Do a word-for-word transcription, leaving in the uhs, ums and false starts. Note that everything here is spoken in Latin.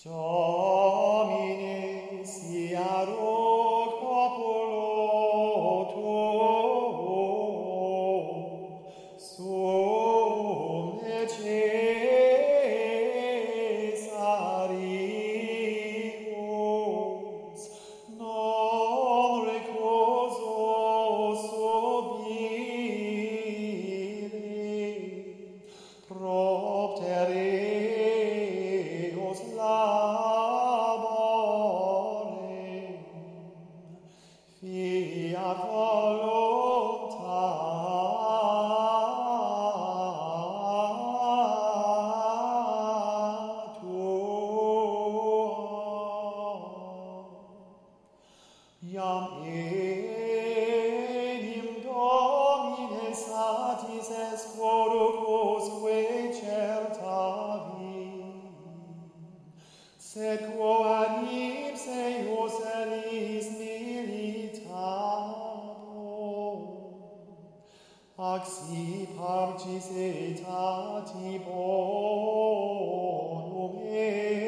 Domine siaro popolo tuo, sum necessarius, non recuso subire, propter eos laborem, fiat voluntas tua. Iam enim Domine satis est quodusque certavi, sed quo ad ipse eius eris militabo, ac si partis aetati bonum